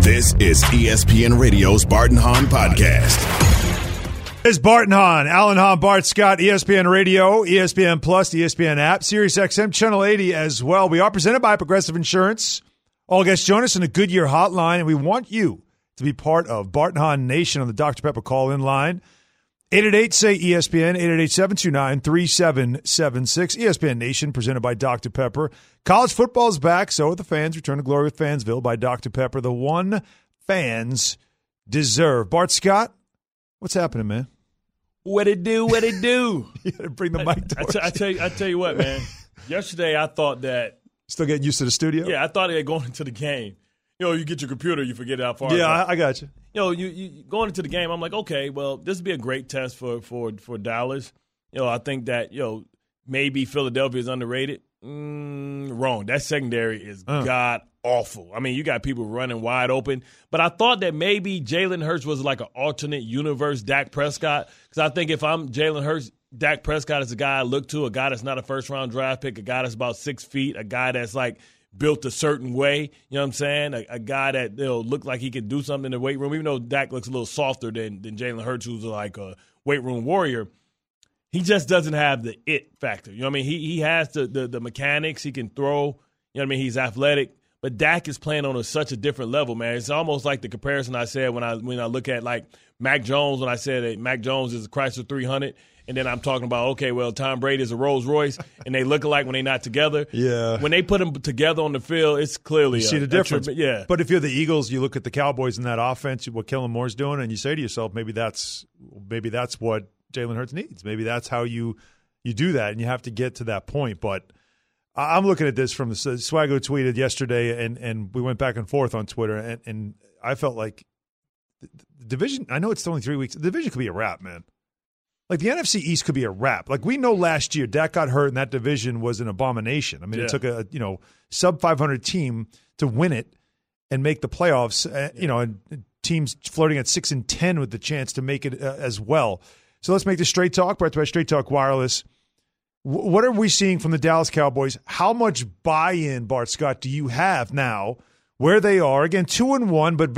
This is ESPN Radio's Bart and Hahn Podcast. It's Bart and Hahn, Alan Hahn, Bart Scott, ESPN Radio, ESPN Plus, the ESPN app, Sirius XM, Channel 80 as well. We are presented by Progressive Insurance. All guests join us in the Goodyear Hotline, and we want you to be part of Bart and Hahn Nation on the Dr. Pepper call-in line. 888-SAY-ESPN, 888-729-3776. ESPN Nation presented by Dr. Pepper. College football is back, so are the fans. Return to glory with Fansville by Dr. Pepper, the one fans deserve. Bart Scott, what's happening, man? What it do? What it do? You got to bring the mic towards I tell you what, man. Yesterday, I thought that. Still getting used to the studio? Yeah, I thought they had going into the game. You know, you get your computer, you forget how far. Yeah, I got you. You know, you going into the game, I'm like, okay, well, this would be a great test for Dallas. You know, I think that, maybe Philadelphia is underrated. Wrong. That secondary is god-awful. I mean, you got people running wide open. But I thought that maybe Jalen Hurts was like an alternate universe Dak Prescott. Because I think if I'm Jalen Hurts, Dak Prescott is a guy I look to, a guy that's not a first-round draft pick, a guy that's about 6 feet, a guy that's like built a certain way, you know what I'm saying? A guy that look like he can do something in the weight room. Even though Dak looks a little softer than Jalen Hurts, who's like a weight room warrior, he just doesn't have the it factor. You know what I mean? He has the mechanics. He can throw. You know what I mean? He's athletic. But Dak is playing on such a different level, man. It's almost like the comparison I said when I look at like Mac Jones, when I said that Mac Jones is a Chrysler 300. And then I'm talking about, okay, well, Tom Brady is a Rolls Royce, and they look alike when they're not together. Yeah. When they put them together on the field, it's clearly you see the difference. Yeah. But if you're the Eagles, you look at the Cowboys in that offense, what Kellen Moore's doing, and you say to yourself, maybe that's what Jalen Hurts needs. Maybe that's how you do that, and you have to get to that point. But I'm looking at this from the Swaggo tweeted yesterday, and we went back and forth on Twitter, and I felt like the division. I know it's only 3 weeks. The division could be a wrap, man. Like, the NFC East could be a wrap. Like, we know last year Dak got hurt and that division was an abomination. I mean, It took a sub-500 team to win it and make the playoffs, and teams flirting at 6-10 with the chance to make it as well. So let's make this Straight Talk, brought to you by Straight Talk Wireless. What are we seeing from the Dallas Cowboys? How much buy-in, Bart Scott, do you have now where they are? Again, 2-1, but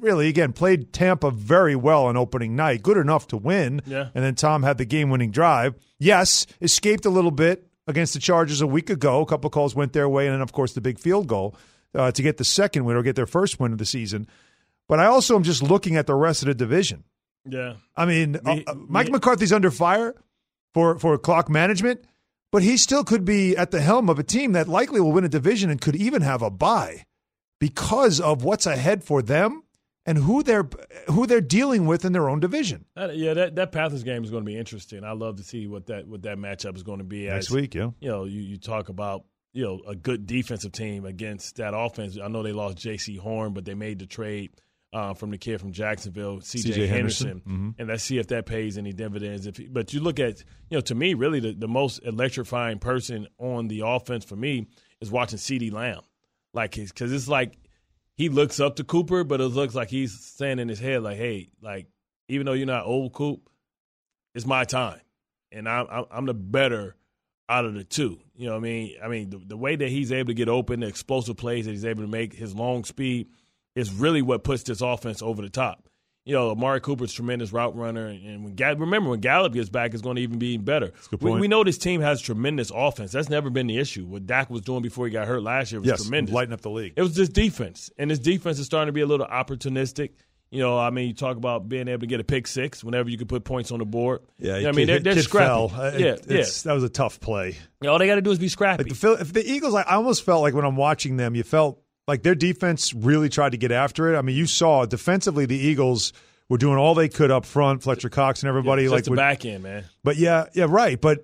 played Tampa very well on opening night. Good enough to win. Yeah. And then Tom had the game-winning drive. Yes, escaped a little bit against the Chargers a week ago. A couple of calls went their way, and then, of course, the big field goal to get the second win or get their first win of the season. But I also am just looking at the rest of the division. Yeah. I mean, Mike McCarthy's under fire for clock management, but he still could be at the helm of a team that likely will win a division and could even have a bye, because of what's ahead for them and who they're dealing with in their own division. That Panthers game is going to be interesting. I love to see what that matchup is going to be next week. Yeah, you talk about a good defensive team against that offense. I know they lost J.C. Horn, but they made the trade from the kid from Jacksonville, C.J. Henderson, mm-hmm. And let's see if that pays any dividends. But you look at to me, really the most electrifying person on the offense for me is watching CeeDee Lamb. Because it's like he looks up to Cooper, but it looks like he's saying in his head, like, hey, like, even though you're not old, Coop, it's my time. And I'm the better out of the two. You know what I mean? The way that he's able to get open, the explosive plays that he's able to make, his long speed is really what puts this offense over the top. Amari Cooper's a tremendous route runner, and when Gallup gets back, it's going to even be better. We know this team has tremendous offense. That's never been the issue. What Dak was doing before he got hurt last year was tremendous. Lighting up the league. It was just defense, and this defense is starting to be a little opportunistic. You talk about being able to get a pick six whenever you can put points on the board. Yeah, they're scrappy. That was a tough play. All they got to do is be scrappy. If the Eagles, I almost felt like when I'm watching them, you felt like their defense really tried to get after it. I mean, you saw defensively the Eagles were doing all they could up front, Fletcher Cox and everybody. Just the back end, man. But right. But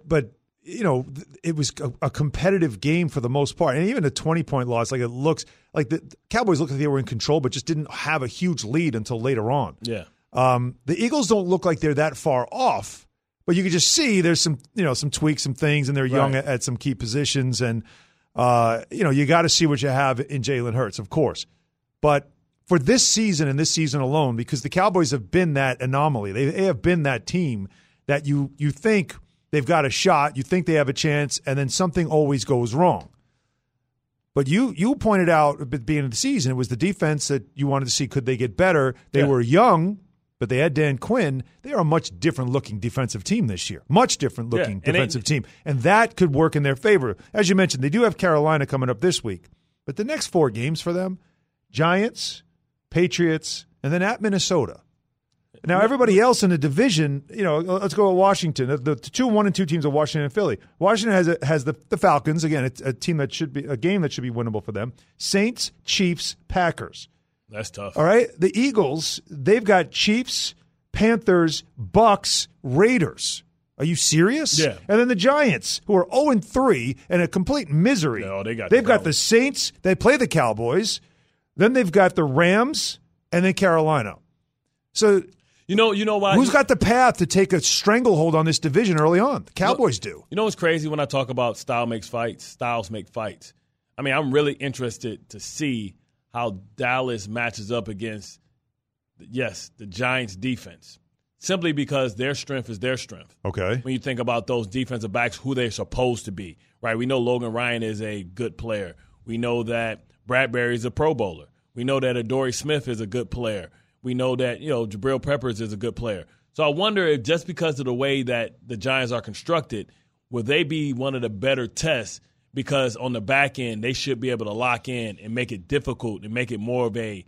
it was a competitive game for the most part. And even a 20-point loss, like it looks like the Cowboys looked like they were in control, but just didn't have a huge lead until later on. Yeah. The Eagles don't look like they're that far off, but you can just see there's some tweaks, some things, and they're young at some key positions. And, you got to see what you have in Jalen Hurts, of course. But for this season and this season alone, because the Cowboys have been that anomaly, they have been that team that you think they've got a shot, you think they have a chance, and then something always goes wrong. But you pointed out at the beginning of the season, it was the defense that you wanted to see, could they get better? They were young, but they had Dan Quinn. They are a much different-looking defensive team this year. Much different-looking defensive team. And that could work in their favor. As you mentioned, they do have Carolina coming up this week. But the next 4 games for them, Giants, Patriots, and then at Minnesota. Now, everybody else in the division, let's go with Washington. The 2 1 and 2 teams of Washington and Philly. Washington has the Falcons. Again, it's a game that should be winnable for them. Saints, Chiefs, Packers. That's tough. All right. The Eagles, they've got Chiefs, Panthers, Bucks, Raiders. Are you serious? Yeah. And then the Giants, who are 0-3 and a complete misery. No, they've got the Saints. They play the Cowboys. Then they've got the Rams and then Carolina. So you know why? Who's got the path to take a stranglehold on this division early on? The Cowboys do. You know what's crazy when I talk about styles make fights? I mean, I'm really interested to see how Dallas matches up against, the Giants' defense. Simply because their strength is their strength. Okay. When you think about those defensive backs, who they're supposed to be, right? We know Logan Ryan is a good player. We know that Bradbury is a Pro Bowler. We know that Adoree Smith is a good player. We know that, Jabril Peppers is a good player. So I wonder if just because of the way that the Giants are constructed, will they be one of the better tests? Because on the back end, they should be able to lock in and make it difficult and make it more of a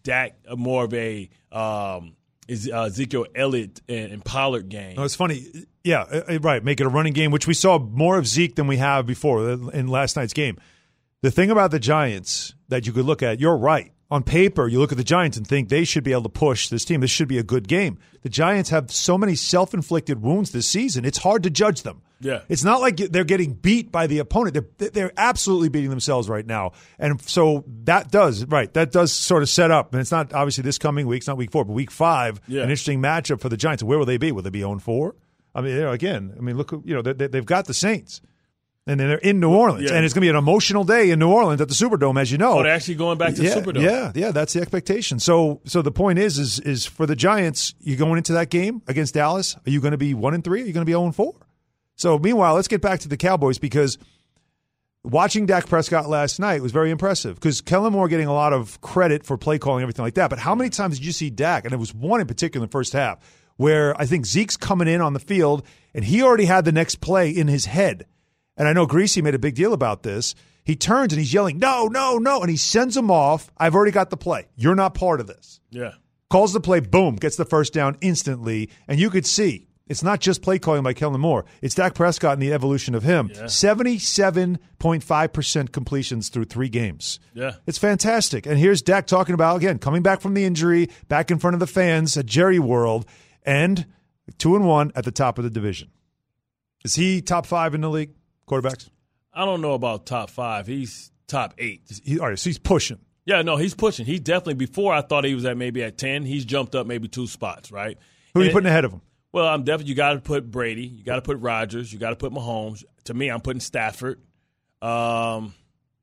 Ezekiel Elliott and Pollard game. No, it's funny. Yeah, right. Make it a running game, which we saw more of Zeke than we have before in last night's game. The thing about the Giants that you could look at, you're right. On paper, you look at the Giants and think they should be able to push this team. This should be a good game. The Giants have so many self-inflicted wounds this season, it's hard to judge them. Yeah. It's not like they're getting beat by the opponent. They're absolutely beating themselves right now. And so that does sort of set up. And it's not obviously this coming week. It's not week 4, but week 5, an interesting matchup for the Giants. Where will they be? Will they be 0-4? I mean, look, they've got the Saints. And then they're in New Orleans. And it's going to be an emotional day in New Orleans at the Superdome, as you know. Oh, they're actually going back to the Superdome. Yeah, that's the expectation. So the point is for the Giants, you going into that game against Dallas, are you going to be 1-3? Are you going to be 0-4? So meanwhile, let's get back to the Cowboys, because watching Dak Prescott last night was very impressive, because Kellen Moore getting a lot of credit for play calling and everything like that. But how many times did you see Dak? And it was one in particular in the first half where I think Zeke's coming in on the field and he already had the next play in his head. And I know Greasy made a big deal about this. He turns and he's yelling, no, no, no. And he sends him off. I've already got the play. You're not part of this. Yeah. Calls the play, boom, gets the first down instantly. And you could see it's not just play calling by Kellen Moore. It's Dak Prescott and the evolution of him. Yeah. 77.5% completions through 3 games. Yeah. It's fantastic. And here's Dak talking about, again, coming back from the injury, back in front of the fans at Jerry World, and 2-1 at the top of the division. Is he top 5 in the league? Quarterbacks? I don't know about top 5. He's top 8. All right, so he's pushing. Yeah, no, he's pushing. He's definitely, before I thought he was maybe at 10. He's jumped up maybe 2 spots, right? Who are you putting ahead of him? Well, you got to put Brady. You got to put Rodgers. You got to put Mahomes. To me, I'm putting Stafford. He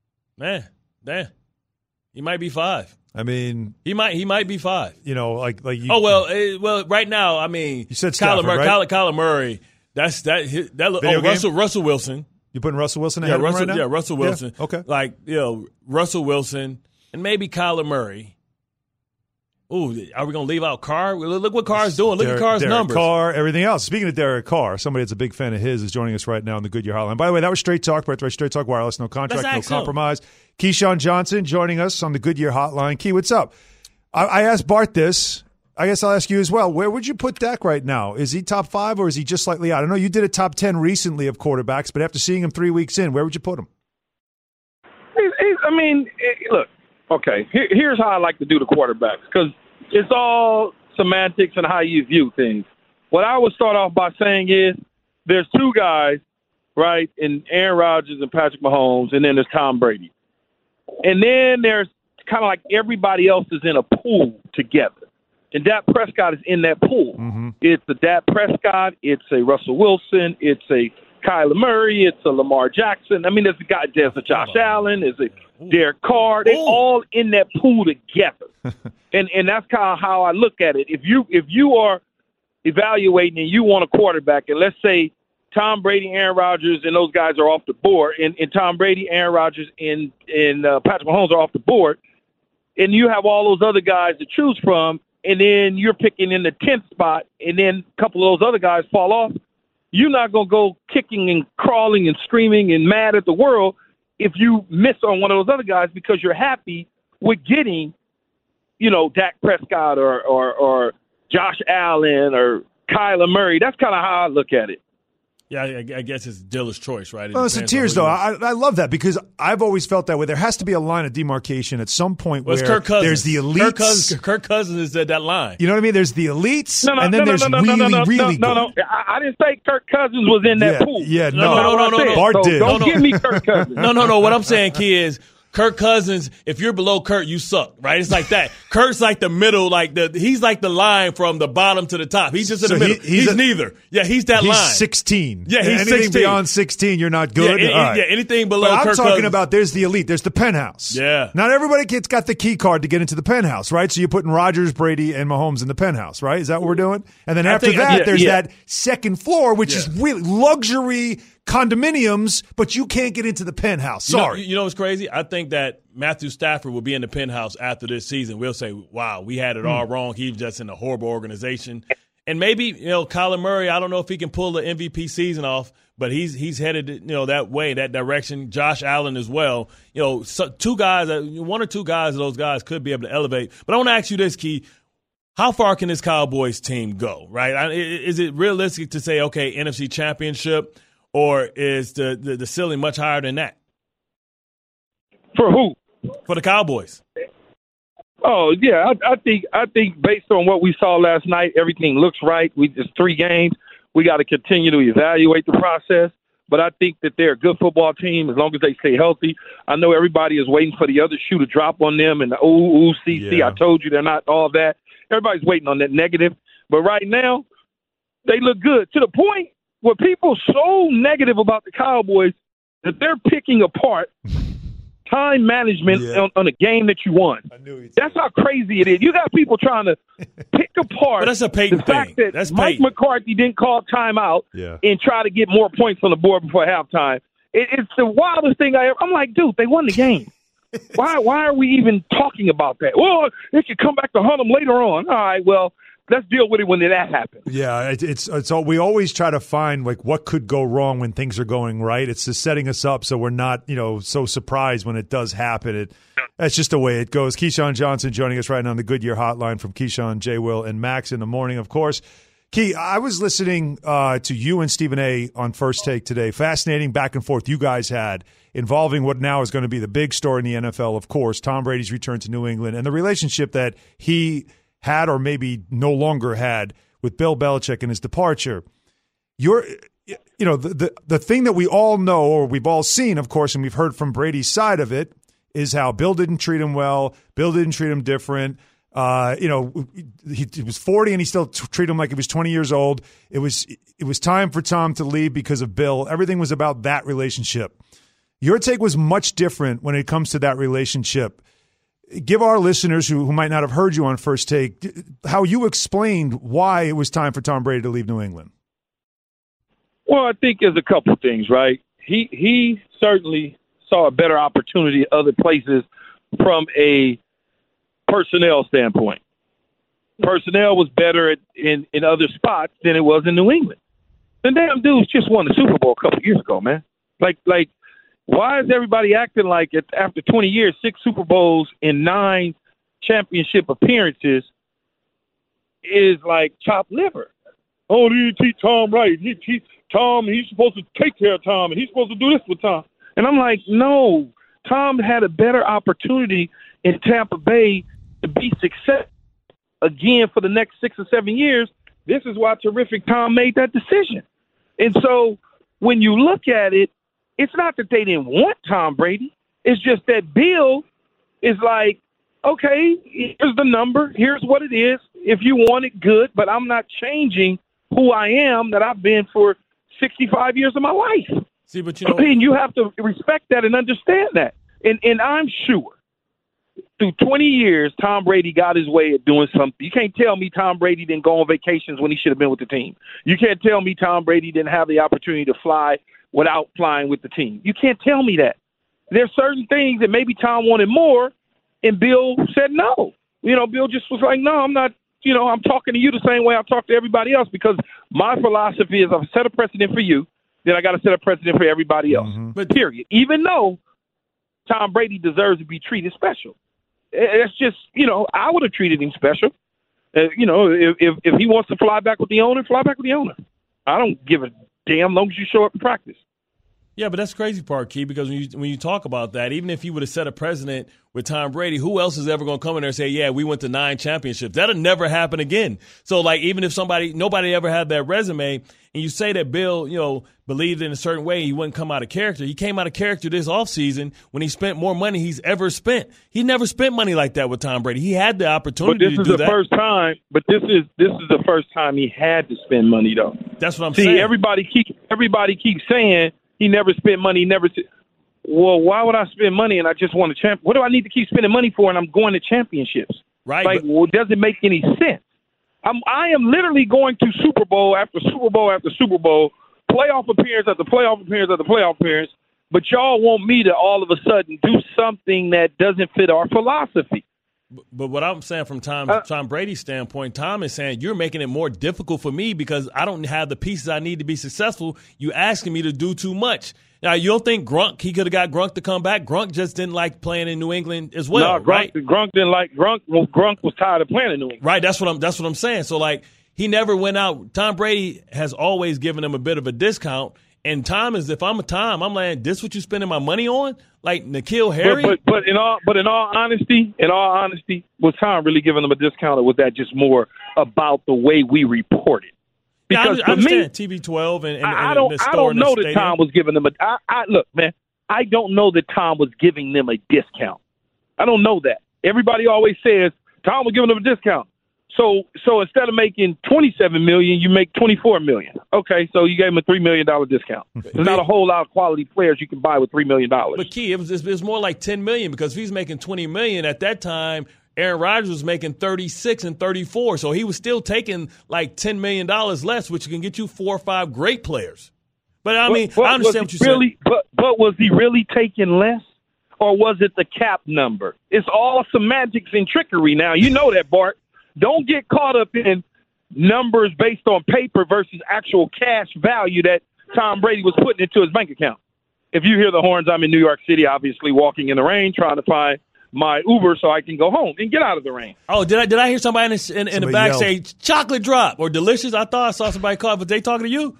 might be 5. I mean, he might be 5. Like you. Oh well, right now, I mean, you said Stafford, Kyler Murray. That's Russell Wilson. You putting Russell Wilson ahead of him right now? Yeah, Russell Wilson. Yeah, okay. Russell Wilson and maybe Kyler Murray. Ooh, are we going to leave out Carr? Look what Carr's doing. Look at Carr's numbers. Carr, everything else. Speaking of Derek Carr, somebody that's a big fan of his is joining us right now on the Goodyear Hotline. By the way, that was Straight Talk, Birthright Straight Talk Wireless, no contract, no compromise. Keyshawn Johnson joining us on the Goodyear Hotline. Key, what's up? I asked Bart this. I guess I'll ask you as well. Where would you put Dak right now? Is he top 5 or is he just slightly out? I know you did a top 10 recently of quarterbacks, but after seeing him 3 weeks in, where would you put him? Look, okay, here's how I like to do the quarterbacks, because it's all semantics and how you view things. What I would start off by saying is there's 2 guys, right, in Aaron Rodgers and Patrick Mahomes, and then there's Tom Brady. And then there's kind of like everybody else is in a pool together. And Dak Prescott is in that pool. Mm-hmm. It's a Dak Prescott. It's a Russell Wilson. It's a Kyler Murray. It's a Lamar Jackson. I mean, there's a Josh Allen. There's a Derek Carr. They're all in that pool together. and that's kind of how I look at it. If you are evaluating and you want a quarterback, and let's say Tom Brady, Aaron Rodgers, and those guys are off the board, and Tom Brady, Aaron Rodgers, and Patrick Mahomes are off the board, and you have all those other guys to choose from, and then you're picking in the 10th spot, and then a couple of those other guys fall off, you're not going to go kicking and crawling and screaming and mad at the world if you miss on one of those other guys because you're happy with getting, Dak Prescott or Josh Allen or Kyler Murray. That's kind of how I look at it. Yeah, I guess it's dealer's choice, right? Well, it's tears, though. I love that because I've always felt that way. There has to be a line of demarcation at some point where there's the elites. Kirk Cousins is at that line. You know what I mean? There's the elites, and then there's really good. No. I didn't say Kirk Cousins was in that pool. Yeah, no. Bart did. Don't give me Kirk Cousins. No. What I'm saying, Key, is Kirk Cousins, if you're below Kirk, you suck, right? It's like that. Kirk's like the middle, he's like the line from the bottom to the top. He's just in the middle. He's neither. Yeah, he's that line. He's 16. Yeah, he's anything 16. beyond 16, you're not good. Yeah, anything below Kirk Cousins. I'm talking about there's the elite. There's the penthouse. Yeah. Not everybody got the key card to get into the penthouse, right? So you're putting Rodgers, Brady, and Mahomes in the penthouse, right? Is that what we're doing? And then after that, there's that second floor, which is really luxury condominiums, but you can't get into the penthouse. Sorry. You know what's crazy? I think that Matthew Stafford will be in the penthouse after this season. We'll say, wow, we had it all wrong. He was just in a horrible organization. And maybe, Kyler Murray, I don't know if he can pull the MVP season off, but he's headed, that way, that direction. Josh Allen as well. So one or two guys of those guys could be able to elevate. But I want to ask you this, Key. How far can this Cowboys team go, right? Is it realistic to say, okay, NFC Championship, or is the ceiling much higher than that? For who? For the Cowboys. Oh, yeah. I think based on what we saw last night, everything looks right. It's 3 games. We got to continue to evaluate the process. But I think that they're a good football team as long as they stay healthy. I know everybody is waiting for the other shoe to drop on them and the CC. Yeah. I told you they're not all that. Everybody's waiting on that negative. But right now, they look good to the point where people so negative about the Cowboys that they're picking apart time management on a game that you won. That's how crazy it is. You got people trying to pick apart that's a Peyton the fact thing. that That's Mike Peyton. McCarthy didn't call timeout and try to get more points on the board before halftime. It's the wildest thing I ever. I'm like, dude, they won the game. Why are we even talking about that? Well, they could come back to hunt them later on. All right, well, let's deal with it when that happens. Yeah, it's all, we always try to find what could go wrong when things are going right. It's just setting us up so we're not so surprised when it does happen. That's just the way it goes. Keyshawn Johnson joining us right now on the Goodyear Hotline from Keyshawn, J. Will, and Max in the morning, of course. Key, I was listening to you and Stephen A. on First Take today. Fascinating back and forth you guys had involving what now is going to be the big story in the NFL, of course, Tom Brady's return to New England and the relationship that he had or maybe no longer had with Bill Belichick and his departure. The thing that we all know or we've all seen, of course, and we've heard from Brady's side of it, is how Bill didn't treat him well. Bill didn't treat him different. He was 40 and he still treated him like he was 20 years old. It was time for Tom to leave because of Bill. Everything was about that relationship. Your take was much different when it comes to that relationship. Give our listeners who might not have heard you on First Take how you explained why it was time for Tom Brady to leave New England. Well, I think there's a couple of things, right? He certainly saw a better opportunity other places from a personnel standpoint. Personnel was better in other spots than it was in New England. The damn dudes just won the Super Bowl a couple years ago, man. Like, why is everybody acting like after 20 years, 6 Super Bowls and 9 championship appearances is like chopped liver? Oh, they didn't teach Tom right. Tom, he's supposed to take care of Tom, and he's supposed to do this with Tom. And I'm like, no, Tom had a better opportunity in Tampa Bay to be successful again for the next 6 or 7 years. This is why terrific Tom made that decision. And so when you look at it, it's not that they didn't want Tom Brady. It's just that Bill is like, okay, here's the number. Here's what it is. If you want it, good, but I'm not changing who I am that I've been for 65 years of my life. See, but and you have to respect that and understand that. And I'm sure through 20 years, Tom Brady got his way at doing something. You can't tell me Tom Brady didn't go on vacations when he should have been with the team. You can't tell me Tom Brady didn't have the opportunity to fly without flying with the team. You can't tell me that. There's certain things that maybe Tom wanted more, and Bill said no. Bill just was like, no, I'm not, I'm talking to you the same way I talk to everybody else, because my philosophy is I've set a precedent for you, then I got to set a precedent for everybody else. Mm-hmm. But period. Even though Tom Brady deserves to be treated special. It's just, I would have treated him special. If he wants to fly back with the owner, fly back with the owner. I don't give a damn long as you show up to practice. Yeah, but that's the crazy part, Key, because when you talk about that, even if you would have set a precedent with Tom Brady, who else is ever going to come in there and say, yeah, we went to 9 championships? That'll never happen again. So, even if nobody ever had that resume, and you say that Bill, believed in a certain way, he wouldn't come out of character. He came out of character this offseason when he spent more money he's ever spent. He never spent money like that with Tom Brady. He had the opportunity to do that. But this is the first time he had to spend money, though. That's what I'm saying. See, everybody keeps saying he never spent money. Well, why would I spend money and I just won a champ? What do I need to keep spending money for? And I'm going to championships. Right. Does it make any sense? I am literally going to Super Bowl after Super Bowl after Super Bowl, playoff appearance after playoff appearance after playoff appearance. But y'all want me to all of a sudden do something that doesn't fit our philosophy. But what I'm saying from Tom Brady's standpoint, Tom is saying you're making it more difficult for me because I don't have the pieces I need to be successful. You asking me to do too much. Now, you don't think he could have got Gronk to come back? Gronk just didn't like playing in New England as well, right? Gronk didn't like Gronk. Well, Gronk was tired of playing in New England. Right, that's what I'm saying. So, he never went out. Tom Brady has always given him a bit of a discount. And Tom is, if I'm a Tom, I'm like, this what you spending my money on? Like N'Keal Harry? But in all honesty, was Tom really giving them a discount, or was that just more about the way we report it? Because I understand TV12 and I don't know that Tom was giving them look, man, I don't know that Tom was giving them a discount. I don't know that. Everybody always says Tom was giving them a discount. So instead of making $27 million, you make $24 million. Okay, so you gave him a $3 million discount. There's not a whole lot of quality players you can buy with $3 million. But Key, it was more like $10 million, because if he's making $20 million at that time, Aaron Rodgers was making 36 and 34, so he was still taking like $10 million less, which can get you 4 or 5 great players. But I understand what you're saying. But was he really taking less, or was it the cap number? It's all semantics and trickery now. You know that, Bart. Don't get caught up in numbers based on paper versus actual cash value that Tom Brady was putting into his bank account. If you hear the horns, I'm in New York City, obviously walking in the rain, trying to find my Uber so I can go home and get out of the rain. Oh, did I hear somebody in the back say chocolate drop or delicious? I thought I saw somebody call it, but they talking to you?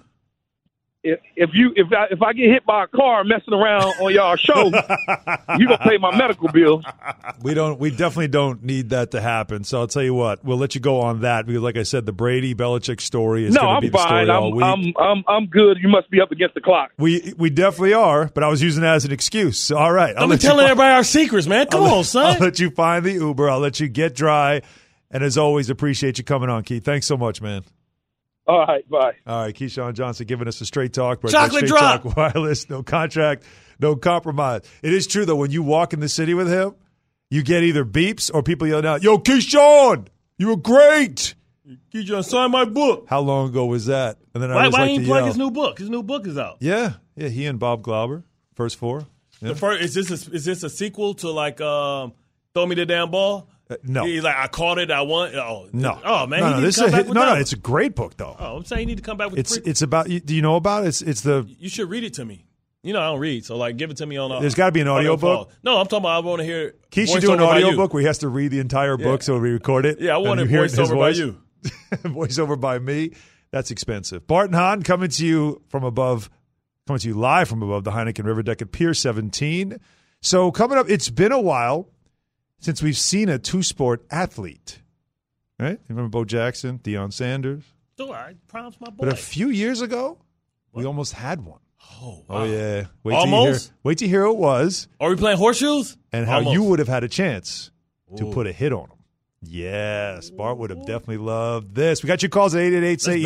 If I get hit by a car messing around on y'all show, you gonna pay my medical bill. We definitely don't need that to happen. So I'll tell you what, we'll let you go on that, because like I said, the Brady Belichick story is going to be the story all week. I'm good. You must be up against the clock. We definitely are, but I was using that as an excuse. So, all right, I'm telling everybody our secrets, man. Come on, son. I'll let you find the Uber. I'll let you get dry, and as always, appreciate you coming on, Keith. Thanks so much, man. All right, bye. All right, Keyshawn Johnson giving us a straight talk. Chocolate drop. Talk wireless, no contract, no compromise. It is true, though, when you walk in the city with him, you get either beeps or people yelling out, yo, Keyshawn, you were great. Keyshawn, sign my book. How long ago was that? And then why ain't he plug his new book? His new book is out. Yeah, he and Bob Glauber, first 4. Yeah. Is this a sequel to Throw Me the Damn Ball? No. He's like, I caught it, I won. Oh, no. Oh, man. No, this is it's a great book, though. Oh, I'm saying you need to come back with It's about, do you know about it? It's the. You should read it to me. I don't read, so give it to me on. There's got to be an audio book. No, I'm talking about I want to hear. Keith should do an audio book where he has to read the entire book so we record it. Yeah, I want it voiced over by you. Voice over by me. That's expensive. Bart and Hahn coming to you live from above the Heineken River Deck at Pier 17. So coming up, it's been a while since we've seen a two-sport athlete, right? You remember Bo Jackson, Deion Sanders? So I promise my boy. But a few years ago, we almost had one. Oh, wow. Oh, yeah. Wait till you hear who it was. Are we playing horseshoes? And how you would have had a chance to put a hit on him. Yes, Bart would have definitely loved this. We got your calls at 888-SAY-ESPN,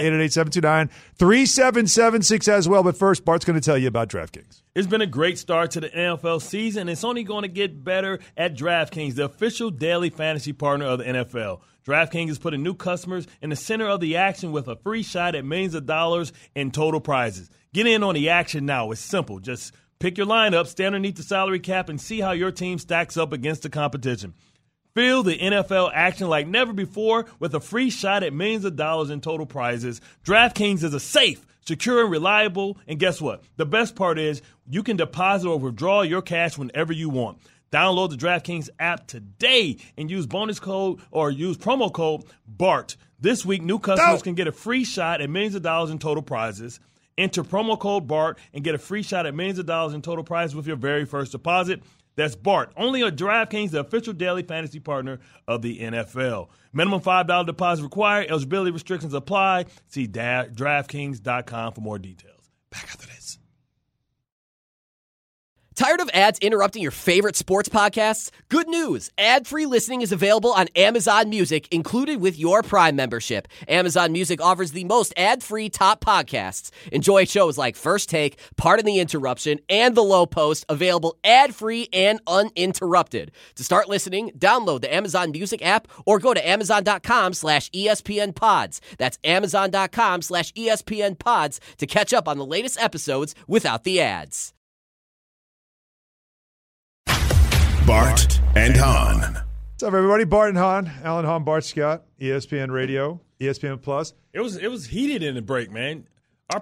888-729-3776 as well. But first, Bart's going to tell you about DraftKings. It's been a great start to the NFL season. It's only going to get better at DraftKings, the official daily fantasy partner of the NFL. DraftKings is putting new customers in the center of the action with a free shot at millions of dollars in total prizes. Get in on the action now. It's simple. Just pick your lineup, stay underneath the salary cap, and see how your team stacks up against the competition. Feel the NFL action like never before with a free shot at millions of dollars in total prizes. DraftKings is a safe, secure, and reliable. And guess what? The best part is you can deposit or withdraw your cash whenever you want. Download the DraftKings app today and use bonus code or use promo code BART. This week, new customers can get a free shot at millions of dollars in total prizes. Enter promo code BART and get a free shot at millions of dollars in total prizes with your very first deposit. That's BART. Only on DraftKings, the official daily fantasy partner of the NFL. Minimum $5 deposit required. Eligibility restrictions apply. See DraftKings.com for more details. Back after this. Tired of ads interrupting your favorite sports podcasts? Good news! Ad-free listening is available on Amazon Music, included with your Prime membership. Amazon Music offers the most ad-free top podcasts. Enjoy shows like First Take, Pardon the Interruption, and The Low Post, available ad-free and uninterrupted. To start listening, download the Amazon Music app or go to amazon.com/ESPNpods. That's amazon.com/ESPNpods to catch up on the latest episodes without the ads. Bart and Hahn. What's up, everybody? Bart and Hahn. Alan Hahn, Bart Scott, ESPN Radio, ESPN Plus. It was heated in the break, man. Our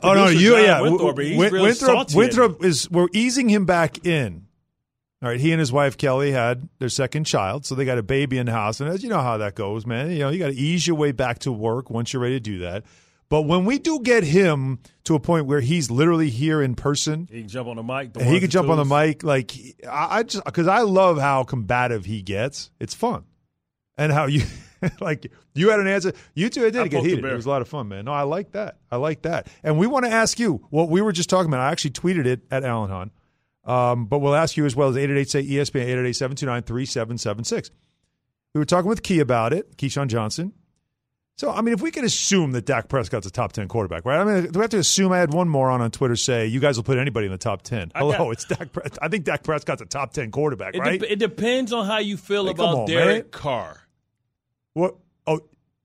Winthrop we're easing him back in. All right, he and his wife Kelly had their second child, so they got a baby in the house, and as you know how that goes, man. You got to ease your way back to work once you're ready to do that. But when we do get him to a point where he's literally here in person, he can jump on the mic. He can jump on the mic, like because I love how combative he gets. It's fun, and how you like you had an answer. You two did get heated. It was a lot of fun, man. No, I like that. And we want to ask you what we were just talking about. I actually tweeted it at Alan Hahn, but we'll ask you as well as 888-SAY-ESPN, 888-729-3776. We were talking with Key about it, Keyshawn Johnson. So, I mean, if we can assume that Dak Prescott's a top 10 quarterback, right? I mean, do we have to assume? I had one moron on Twitter say, you guys will put anybody in the top 10. It's Dak Prescott. I think Dak Prescott's a top 10 quarterback, right? It depends on how you feel about Derek Carr. What? Oh,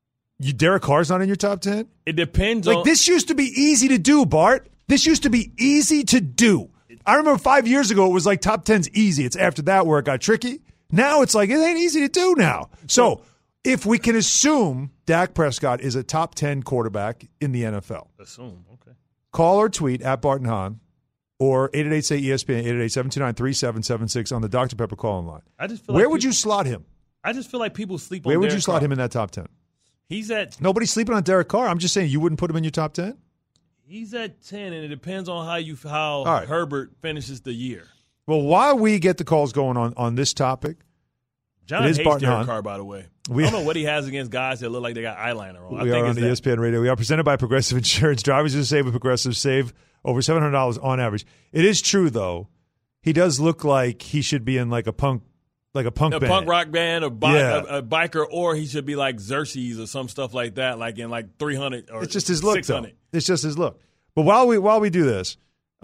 Derek Carr's not in your top 10? It depends on. This used to be easy to do, Bart. This used to be easy to do. I remember 5 years ago, it was like top 10's easy. It's after that where it got tricky. Now it's like, it ain't easy to do now. So, if we can assume Dak Prescott is a top 10 quarterback in the NFL. Assume, okay. Call or tweet at Bart and Hahn or 888-SAY-ESPN, 888-729-3776 on the Dr. Pepper call-in line. Where would you slot him? I just feel like people sleep on Where Derek would you slot Carr. him in that top 10? Nobody's sleeping on Derek Carr. I'm just saying you wouldn't put him in your top 10? He's at 10, and it depends on how Herbert finishes the year. Well, while we get the calls going on this topic, John hates Derek Carr, by the way. I don't know what he has against guys that look like they got eyeliner on. We are on ESPN Radio. We are presented by Progressive Insurance. Drivers who save with Progressive save over $700 on average. It is true, though. He does look like he should be in like a punk band. Punk rock band, a biker, or he should be like Xerxes or some stuff like that, like in like 300 or it's just his look, 600. Though. It's just his look. But while we do this,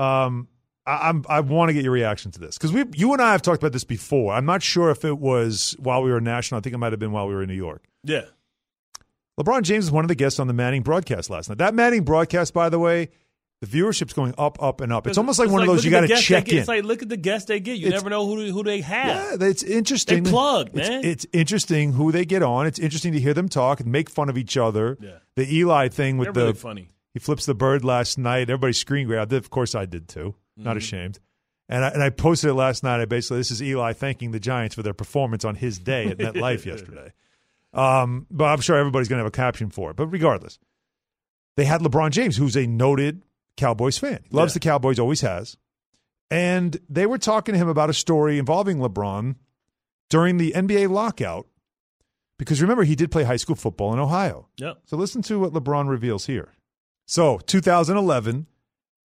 I want to get your reaction to this because you and I have talked about this before. I'm not sure if it was while we were national. I think it might have been while we were in New York. Yeah. LeBron James is one of the guests on the Manning broadcast last night. That Manning broadcast, by the way, the viewership's going up, up, and up. It's almost like one of those you got to check in. It's like, look at the guests they get. You never know who they have. Yeah, it's interesting. They plug, man. It's interesting who they get on. It's interesting to hear them talk and make fun of each other. Yeah. The Eli thing with They're really funny. He flips the bird last night. Everybody screen grabbed it. Of course I did too. Not ashamed. And I posted it last night. This is Eli thanking the Giants for their performance on his day at MetLife yesterday. But I'm sure everybody's going to have a caption for it. But regardless, they had LeBron James, who's a noted Cowboys fan. He loves the Cowboys, always has. And they were talking to him about a story involving LeBron during the NBA lockout. Because remember, he did play high school football in Ohio. Yep. So listen to what LeBron reveals here. So 2011.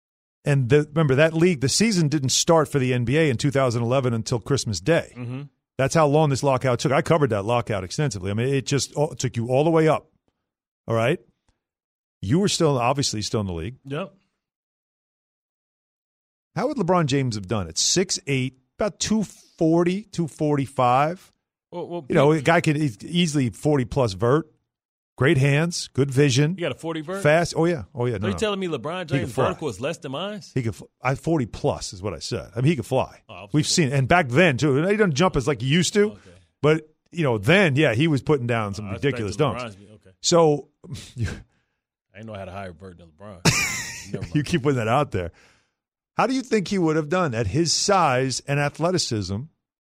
And remember, that league, the season didn't start for the NBA in 2011 until Christmas Day. Mm-hmm. That's how long this lockout took. I covered that lockout extensively. I mean, it just took you all the way up. All right? You were obviously still in the league. Yep. How would LeBron James have done it? 6'8", about 240, 245. Well, a guy could easily 40-plus vert. Great hands, good vision. You got a 40 vert? Fast. Oh, yeah. Are you telling me LeBron James' vertical is less than mine? He could 40-plus is what I said. I mean, he could fly. Oh, we've seen it. And back then, too. He doesn't jump as like he used to. Okay. But, then, yeah, he was putting down some ridiculous dunks. Okay. So I didn't know I had a higher vert than LeBron. you keep putting that out there. How do you think he would have done at his size and athleticism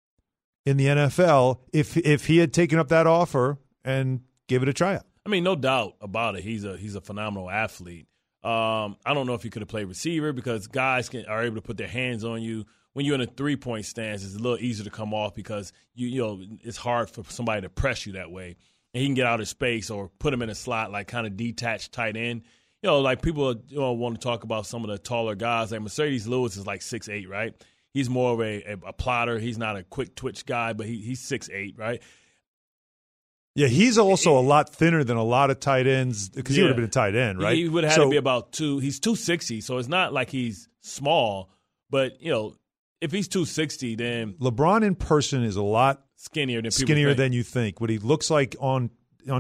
in the NFL if he had taken up that offer and gave it a tryout? I mean, no doubt about it. He's a phenomenal athlete. I don't know if he could have played receiver because guys are able to put their hands on you. When you're in a three-point stance, it's a little easier to come off because it's hard for somebody to press you that way. And he can get out of space or put him in a slot, like kind of detached tight end. Like people want to talk about some of the taller guys. Like Mercedes Lewis is like 6'8", right? He's more of a plotter. He's not a quick twitch guy, but he's 6'8", right? Yeah, he's also a lot thinner than a lot of tight ends because he would have been a tight end, right? He would have had to be about he's 260, so it's not like he's small. But, if he's 260, then LeBron in person is a lot skinnier than you think. What he looks like on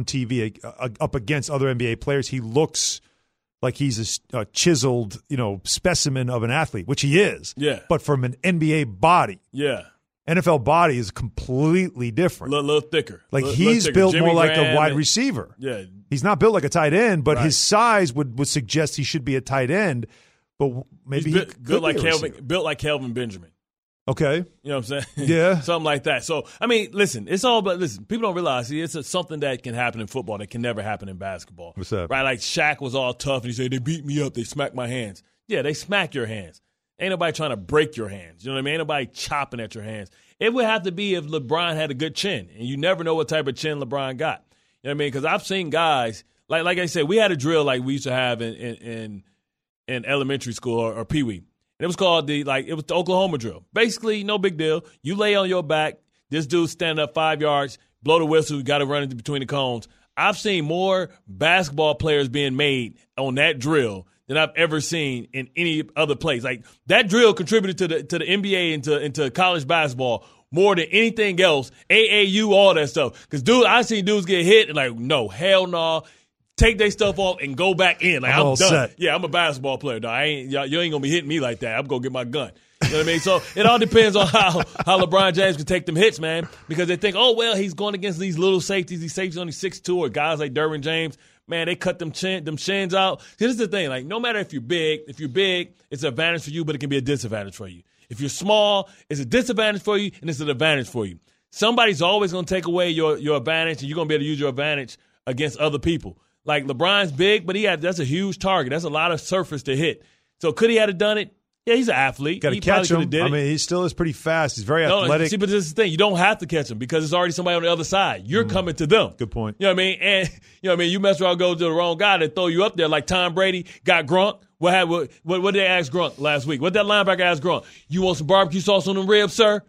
TV up against other NBA players, he looks like he's a chiseled, specimen of an athlete, which he is. Yeah. But from an NBA body. Yeah. NFL body is completely different. A little thicker. Like he's built Jimmy more like Graham a wide receiver. Yeah. He's not built like a tight end, but Right. his size would suggest he should be a tight end. But maybe he's built like Kelvin Benjamin. Okay. You know what I'm saying? Yeah. Something like that. So, I mean, listen, people don't realize it's something that can happen in football that can never happen in basketball. What's that? Right? Like Shaq was all tough and he said, they beat me up, they smacked my hands. Yeah, they smack your hands. Ain't nobody trying to break your hands. You know what I mean? Ain't nobody chopping at your hands. It would have to be if LeBron had a good chin, and you never know what type of chin LeBron got. You know what I mean? Because I've seen guys, like I said, we had a drill like we used to have in elementary school or Pee-wee. And it was called the Oklahoma drill. Basically, no big deal. You lay on your back. This dude stand up 5 yards, blow the whistle. You got to run into between the cones. I've seen more basketball players being made on that drill than I've ever seen in any other place. Like that drill contributed to the NBA and into college basketball more than anything else. AAU, all that stuff. Because I seen dudes get hit and like, no, hell no. Take their stuff off and go back in. Like, I'm done. Set. Yeah, I'm a basketball player. No, you ain't gonna be hitting me like that. I'm gonna get my gun. You know what I mean? So it all depends on how LeBron James can take them hits, man. Because they think, oh well, he's going against these little safeties. These safeties only 6'2", or guys like Derwin James. Man, they cut them shins out. Here's the thing: like, no matter if you're big, it's an advantage for you, but it can be a disadvantage for you. If you're small, it's a disadvantage for you, and it's an advantage for you. Somebody's always gonna take away your advantage, and you're gonna be able to use your advantage against other people. Like LeBron's big, but that's a huge target. That's a lot of surface to hit. So could he have done it? Yeah, he's an athlete. Got to catch him. I mean, he still is pretty fast. He's very athletic. See, but this is the thing. You don't have to catch him because it's already somebody on the other side. You're coming to them. Good point. You know what I mean? And you know what I mean? You mess around, go to the wrong guy that throw you up there like Tom Brady got Gronk. What did they ask Gronk last week? What did that linebacker ask Gronk? You want some barbecue sauce on them ribs, sir?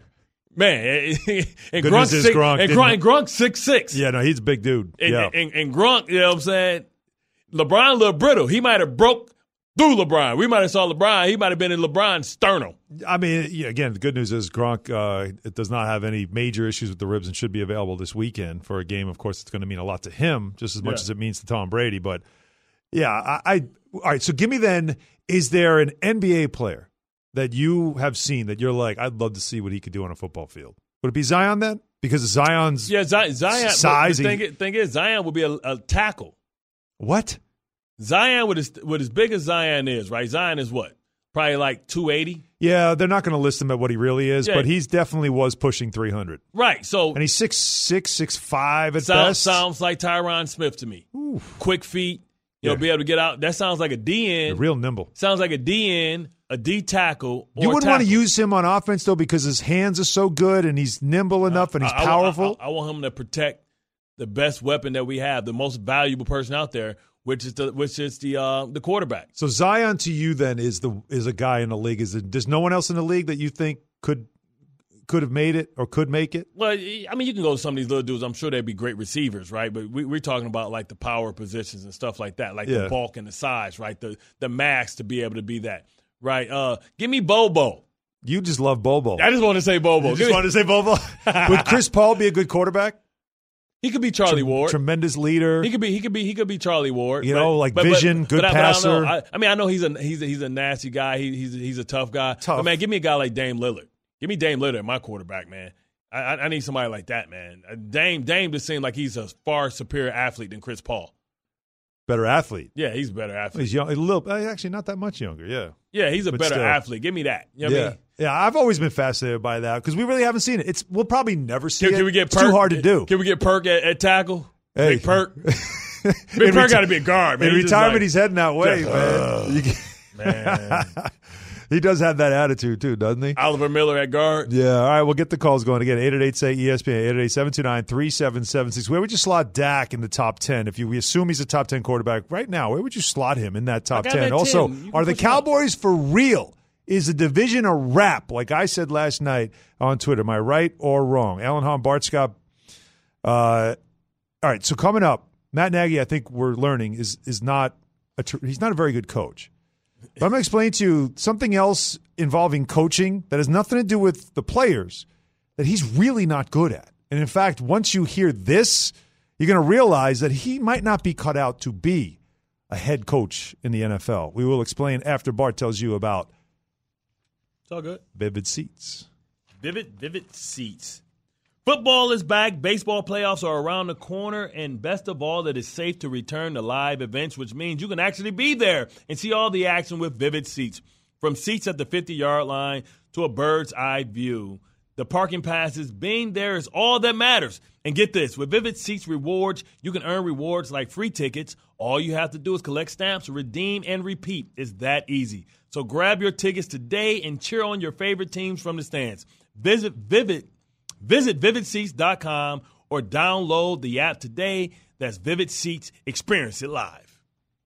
Man, and Grunk's 6'6". Yeah, no, he's a big dude. And Gronk, you know what I'm saying? LeBron a little brittle. He might have broke through LeBron. We might have saw LeBron. He might have been in LeBron's sternum. I mean, again, the good news is Gronk it does not have any major issues with the ribs and should be available this weekend for a game. Of course, it's going to mean a lot to him, just as much as it means to Tom Brady. But, yeah, all right, so give me then, is there an NBA player that you have seen that you're like, I'd love to see what he could do on a football field? Would it be Zion then? Because of Zion's Zion size. The thing is, Zion would be a tackle. What? Zion, with as big as Zion is, right? Zion is what? Probably like 280? Yeah, they're not going to list him at what he really is, but he's definitely was pushing 300. Right. So, and he's 6'6", 6'5" at best. Sounds like Tyron Smith to me. Oof. Quick feet. Be able to get out. That sounds like a DN. Real nimble. Sounds like a DN, a D tackle. You wouldn't want to use him on offense, though, because his hands are so good and he's nimble enough and he's powerful. I want him to protect the best weapon that we have, the most valuable person out there, which is the quarterback. So Zion to you then is a guy in the league. There's no one else in the league that you think could could have made it or could make it? Well, I mean, you can go to some of these little dudes. I'm sure they'd be great receivers, right? But we're talking about like the power positions and stuff like that, like the bulk and the size, right? The max to be able to be that, right? Give me Bobo. You just love Bobo. I just want to say Bobo. You just want to say Bobo? Would Chris Paul be a good quarterbaip? He could be Charlie Ward. Tremendous leader. He could be Charlie Ward. You know, vision, good passer. I know he's a nasty guy. He's a tough guy. But man, give me a guy like Dame Lillard. Give me Dame Lillard, my quarterback, man. I need somebody like that, man. Dame just seems like he's a far superior athlete than Chris Paul. Better athlete. Yeah, he's a better athlete. He's young, a little, actually not that much younger. Yeah. Yeah, he's a better athlete. Give me that. You know what I mean? Yeah, I've always been fascinated by that because we really haven't seen it. We'll probably never see it. Can we get it's Perk? Too hard to do. Can we get Perk at tackle? Hey. Big Perk. Big Perk got to be a guard, man. In retirement, he's heading that way, man. He does have that attitude too, doesn't he? Oliver Miller at guard. Yeah. All right, we'll get the calls going again. 888-SAY-ESPN, 888-729-3776. Where would you slot Dak in the top 10? If we assume he's a top 10 quarterback right now, where would you slot him in that top 10? Also, are the Cowboys for real? Is the division a wrap? Like I said last night on Twitter, am I right or wrong? Alan Hahn, Bart Scott. All right, so coming up, Matt Nagy, I think we're learning, is not he's not a very good coach. But I'm going to explain to you something else involving coaching that has nothing to do with the players that he's really not good at. And in fact, once you hear this, you're going to realize that he might not be cut out to be a head coach in the NFL. We will explain after Bart tells you about it's all good. Vivid Seats. Vivid Seats. Football is back. Baseball playoffs are around the corner. And best of all, it is safe to return to live events, which means you can actually be there and see all the action with Vivid Seats. From seats at the 50-yard line to a bird's eye view, the parking passes, being there is all that matters. And get this, with Vivid Seats rewards, you can earn rewards like free tickets. All you have to do is collect stamps, redeem, and repeat. It's that easy. So grab your tickets today and cheer on your favorite teams from the stands. Visit vividseats.com or download the app today. That's Vivid Seats. Experience it live.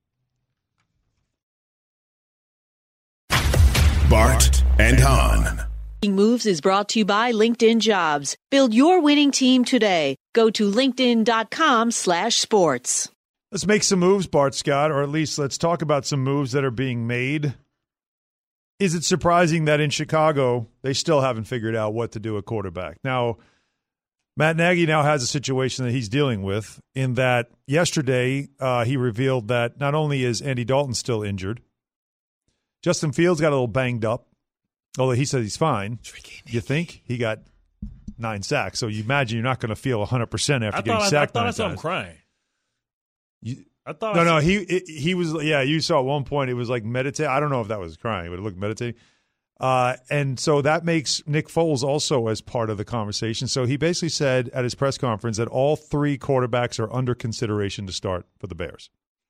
Bart and Hahn. Moves is brought to you by LinkedIn Jobs. Build your winning team today. Go to linkedin.com/sports. Let's make some moves, Bart Scott, or at least let's talk about some moves that are being made. Is it surprising that in Chicago, they still haven't figured out what to do at quarterback? Now, Matt Nagy now has a situation that he's dealing with in that yesterday he revealed that not only is Andy Dalton still injured, Justin Fields got a little banged up, although he said he's fine. You think? He got 9 sacks, so you imagine you're not going to feel 100% after getting sacked. I thought I saw him crying. He was. Yeah, you saw at one point it was like meditate. I don't know if that was crying, but it looked meditating. And so that makes Nick Foles also as part of the conversation. So he basically said at his press conference that all 3 quarterbacks are under consideration to start for the Bears.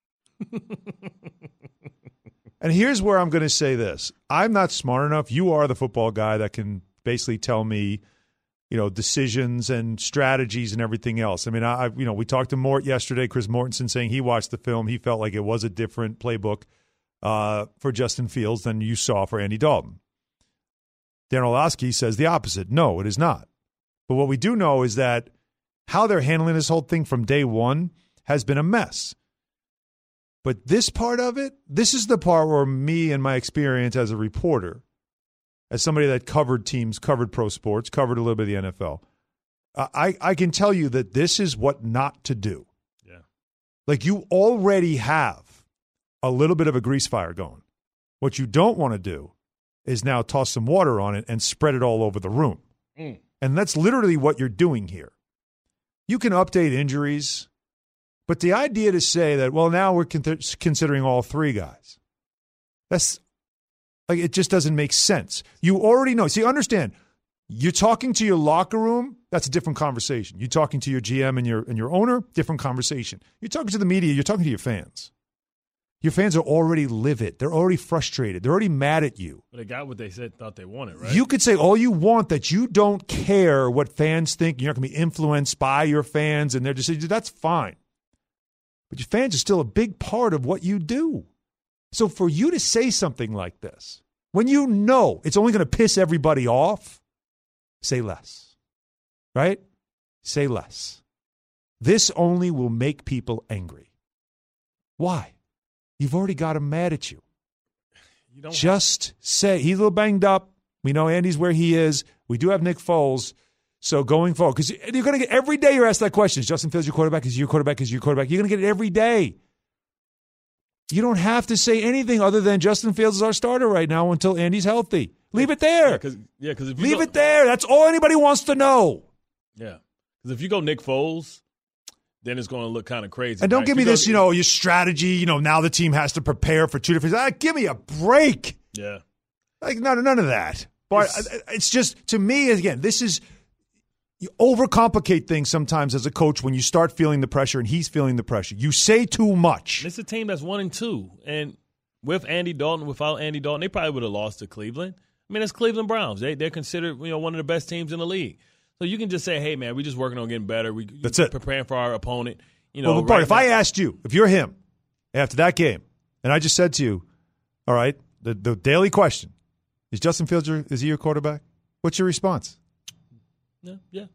And here's where I'm going to say this: I'm not smart enough. You are the football guy that can basically tell me, decisions and strategies and everything else. I mean, we talked to Mort yesterday, Chris Mortensen, saying he watched the film. He felt like it was a different playbook for Justin Fields than you saw for Andy Dalton. Dan Orlovsky says the opposite. No, it is not. But what we do know is that how they're handling this whole thing from day one has been a mess. But this part of it, this is the part where me and my experience as a reporter, as somebody that covered teams, covered pro sports, covered a little bit of the NFL, I can tell you that this is what not to do. Yeah. Like you already have a little bit of a grease fire going. What you don't want to do is now toss some water on it and spread it all over the room. And that's literally what you're doing here. You can update injuries, but the idea to say that, well, now we're considering all 3 guys, that's like, it just doesn't make sense. You already know. See, understand, you're talking to your locker room, that's a different conversation. You're talking to your GM and your owner, different conversation. You're talking to the media, you're talking to your fans. Your fans are already livid. They're already frustrated. They're already mad at you. But they got what they thought they wanted, right? You could say all you want that you don't care what fans think. You're not going to be influenced by your fans and their decisions. That's fine. But your fans are still a big part of what you do. So for you to say something like this, when you know it's only going to piss everybody off, say less. Right? Say less. This only will make people angry. Why? You've already got him mad at you. Just say, he's a little banged up. We know Andy's where he is. We do have Nick Foles. So going forward, because you're going to get every day you're asked that question. Is Justin Fields your quarterback? Is your quarterback? Is your quarterback? You're going to get it every day. You don't have to say anything other than Justin Fields is our starter right now until Andy's healthy. Leave it there. Leave it there. That's all anybody wants to know. Yeah. Because if you go Nick Foles, then it's going to look kind of crazy. And don't give me this, your strategy, now the team has to prepare for two different give me a break. Yeah. Like, none of that. But it's just, to me, again, this is, you overcomplicate things sometimes as a coach when you start feeling the pressure and he's feeling the pressure. You say too much. It's a team that's 1-2. And with Andy Dalton, without Andy Dalton, they probably would have lost to Cleveland. I mean, it's Cleveland Browns. They're considered, one of the best teams in the league. So you can just say, hey, man, we're just working on getting better. That's it. Preparing for our opponent. If I asked you, if you're him, after that game, and I just said to you, all right, the daily question, is Justin Fields, is he your quarterback? What's your response? Yeah.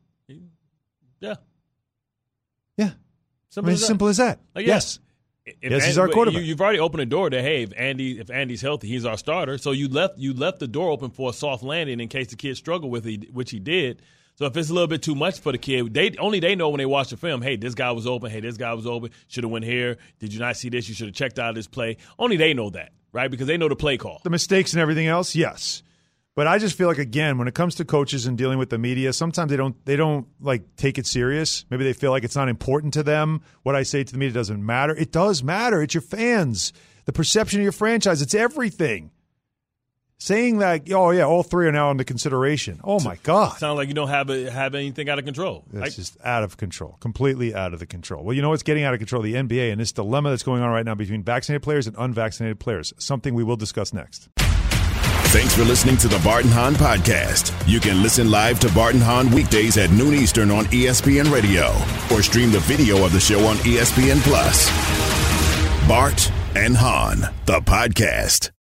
Simple as that. Yes. Yes, he's our quarterback. You've already opened the door to, hey, if Andy's healthy, he's our starter. So you left the door open for a soft landing in case the kid struggled with it, which he did. So if it's a little bit too much for the kid, they know when they watch the film, hey, this guy was open. Hey, this guy was open. Should have went here. Did you not see this? You should have checked out this play. Only they know that, right? Because they know the play call. The mistakes and everything else, yes. But I just feel like, again, when it comes to coaches and dealing with the media, sometimes they don't like take it serious. Maybe they feel like it's not important to them. What I say to the media doesn't matter. It does matter. It's your fans, the perception of your franchise. It's everything. Saying that, oh yeah, all three are now under consideration. Oh my God! Sounds like you don't have anything out of control. It's just out of control, completely out of the control. Well, you know what's getting out of control? The NBA and this dilemma that's going on right now between vaccinated players and unvaccinated players. Something we will discuss next. Thanks for listening to the Bart and Hahn Podcast. You can listen live to Bart and Hahn weekdays at noon Eastern on ESPN Radio or stream the video of the show on ESPN+. Bart and Hahn, the podcast.